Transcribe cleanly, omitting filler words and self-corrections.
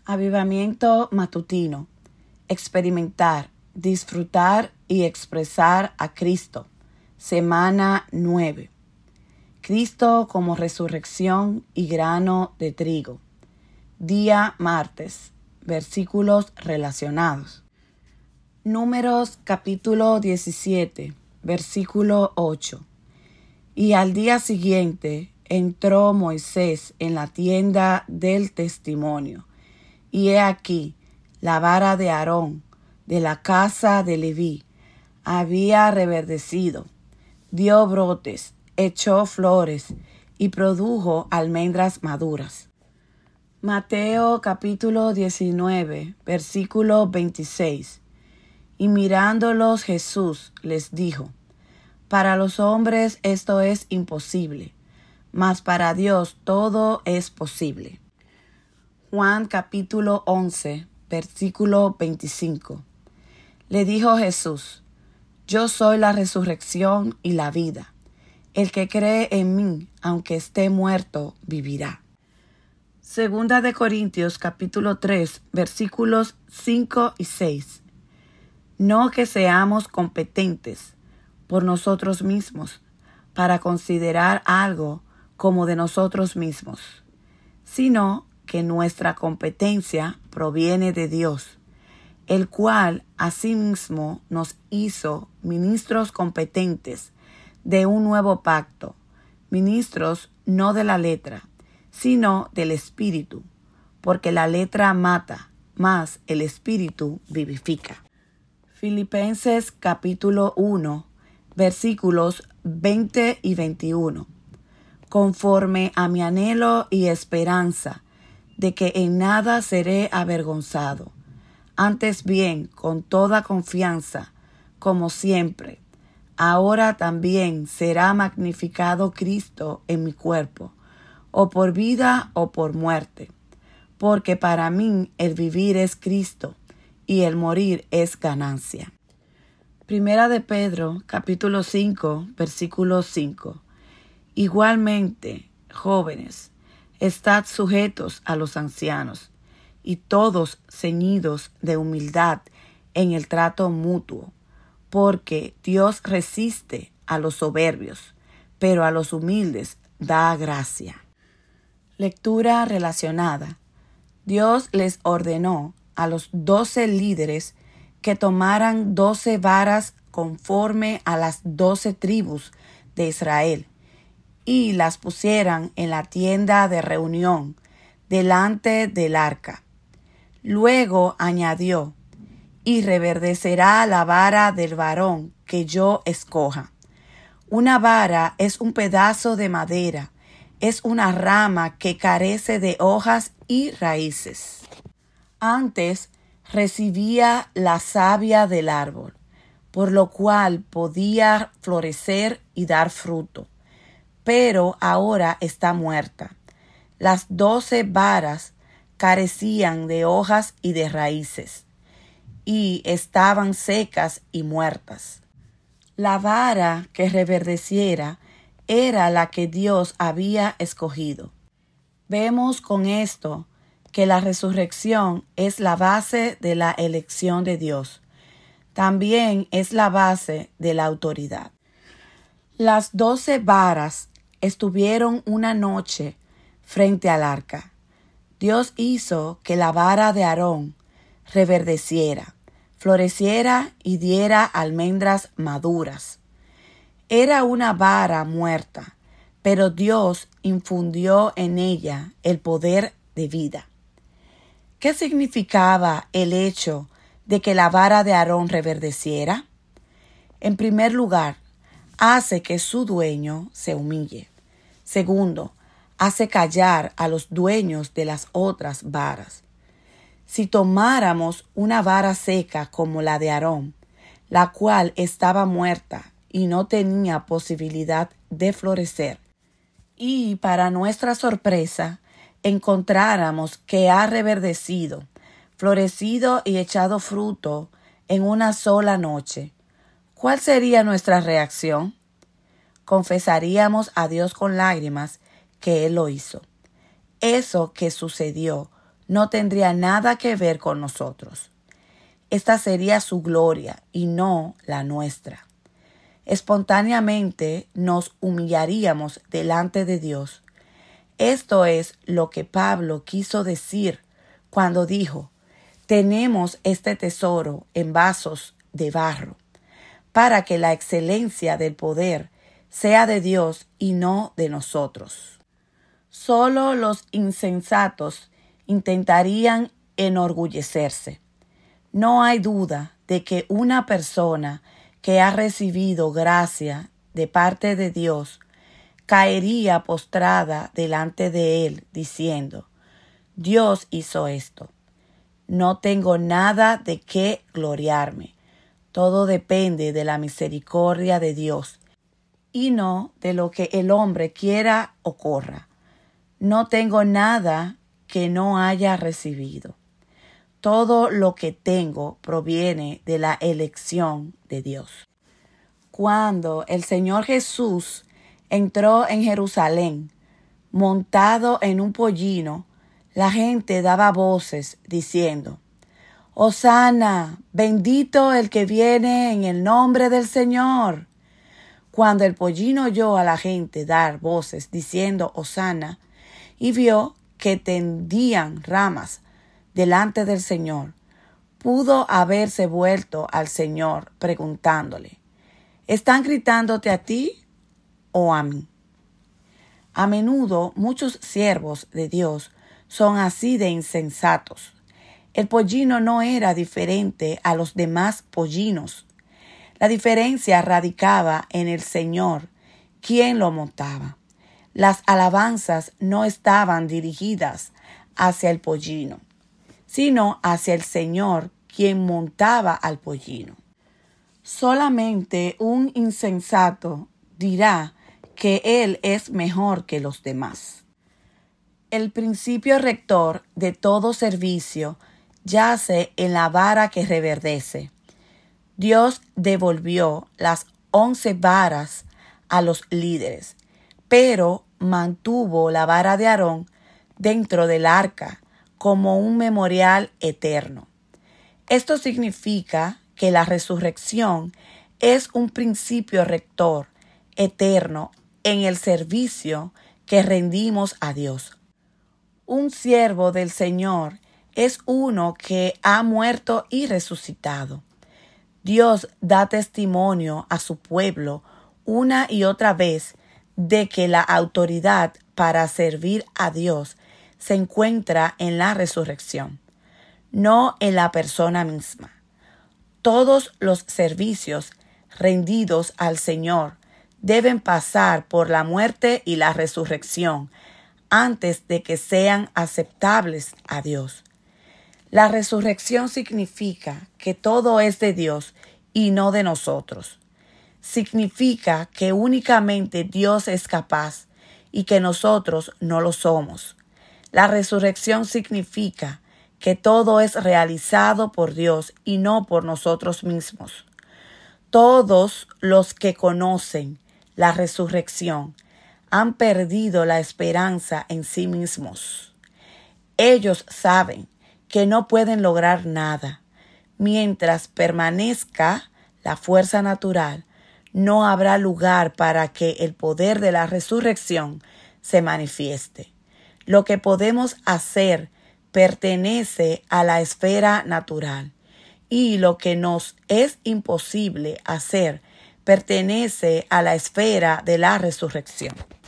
Avivamiento matutino. Experimentar, disfrutar y expresar a Cristo. Semana 9. Cristo como resurrección y grano de trigo. Día martes. Versículos relacionados. Números capítulo 17, versículo 8. Y al día siguiente entró Moisés en la tienda del testimonio. Y he aquí, la vara de Aarón, de la casa de Leví, había reverdecido, dio brotes, echó flores y produjo almendras maduras. Mateo capítulo 19, versículo 26. Y mirándolos Jesús les dijo: Para los hombres esto es imposible, mas para Dios todo es posible. Juan capítulo 11, versículo 25. Le dijo Jesús: Yo soy la resurrección y la vida. El que cree en mí, aunque esté muerto, vivirá. Segunda de Corintios capítulo 3, versículos 5 y 6. No que seamos competentes por nosotros mismos para considerar algo como de nosotros mismos, sino que nuestra competencia proviene de Dios, el cual asimismo nos hizo ministros competentes de un nuevo pacto, ministros no de la letra, sino del Espíritu, porque la letra mata, mas el Espíritu vivifica. Filipenses capítulo 1, versículos 20 y 21. Conforme a mi anhelo y esperanza, de que en nada seré avergonzado, antes bien, con toda confianza, como siempre, ahora también será magnificado Cristo en mi cuerpo, o por vida o por muerte, porque para mí el vivir es Cristo, y el morir es ganancia. Primera de Pedro, capítulo 5, versículo 5. Igualmente, jóvenes, estad sujetos a los ancianos, y todos ceñidos de humildad en el trato mutuo, porque Dios resiste a los soberbios, pero a los humildes da gracia. Lectura relacionada. Dios les ordenó a los 12 líderes que tomaran 12 varas conforme a las 12 tribus de Israel, y las pusieran en la tienda de reunión, delante del arca. Luego añadió: y reverdecerá la vara del varón que yo escoja. Una vara es un pedazo de madera, es una rama que carece de hojas y raíces. Antes recibía la savia del árbol, por lo cual podía florecer y dar fruto. Pero ahora está muerta. Las 12 varas carecían de hojas y de raíces, y estaban secas y muertas. La vara que reverdeciera era la que Dios había escogido. Vemos con esto que la resurrección es la base de la elección de Dios. También es la base de la autoridad. Las 12 varas estuvieron una noche frente al arca. Dios hizo que la vara de Aarón reverdeciera, floreciera y diera almendras maduras. Era una vara muerta, pero Dios infundió en ella el poder de vida. ¿Qué significaba el hecho de que la vara de Aarón reverdeciera? En primer lugar, hace que su dueño se humille. Segundo, hace callar a los dueños de las otras varas. Si tomáramos una vara seca como la de Aarón, la cual estaba muerta y no tenía posibilidad de florecer, y para nuestra sorpresa encontráramos que ha reverdecido, florecido y echado fruto en una sola noche, ¿cuál sería nuestra reacción? Confesaríamos a Dios con lágrimas que Él lo hizo. Eso que sucedió no tendría nada que ver con nosotros. Esta sería su gloria y no la nuestra. Espontáneamente nos humillaríamos delante de Dios. Esto es lo que Pablo quiso decir cuando dijo: tenemos este tesoro en vasos de barro, para que la excelencia del poder sea de Dios y no de nosotros. Solo los insensatos intentarían enorgullecerse. No hay duda de que una persona que ha recibido gracia de parte de Dios caería postrada delante de Él diciendo: Dios hizo esto. No tengo nada de qué gloriarme. Todo depende de la misericordia de Dios y no de lo que el hombre quiera o corra. No tengo nada que no haya recibido. Todo lo que tengo proviene de la elección de Dios. Cuando el Señor Jesús entró en Jerusalén, montado en un pollino, la gente daba voces diciendo: Hosana, bendito el que viene en el nombre del Señor. Cuando el pollino oyó a la gente dar voces diciendo Hosana y vio que tendían ramas delante del Señor, pudo haberse vuelto al Señor preguntándole: ¿están gritándote a ti o a mí? A menudo muchos siervos de Dios son así de insensatos. El pollino no era diferente a los demás pollinos. La diferencia radicaba en el Señor, quien lo montaba. Las alabanzas no estaban dirigidas hacia el pollino, sino hacia el Señor, quien montaba al pollino. Solamente un insensato dirá que Él es mejor que los demás. El principio rector de todo servicio yace en la vara que reverdece. Dios devolvió las 11 varas a los líderes, pero mantuvo la vara de Aarón dentro del arca como un memorial eterno. Esto significa que la resurrección es un principio rector eterno en el servicio que rendimos a Dios. Un siervo del Señor es uno que ha muerto y resucitado. Dios da testimonio a su pueblo una y otra vez de que la autoridad para servir a Dios se encuentra en la resurrección, no en la persona misma. Todos los servicios rendidos al Señor deben pasar por la muerte y la resurrección antes de que sean aceptables a Dios. La resurrección significa que todo es de Dios y no de nosotros. Significa que únicamente Dios es capaz y que nosotros no lo somos. La resurrección significa que todo es realizado por Dios y no por nosotros mismos. Todos los que conocen la resurrección han perdido la esperanza en sí mismos. Ellos saben que no pueden lograr nada. Mientras permanezca la fuerza natural, no habrá lugar para que el poder de la resurrección se manifieste. Lo que podemos hacer pertenece a la esfera natural y lo que nos es imposible hacer pertenece a la esfera de la resurrección.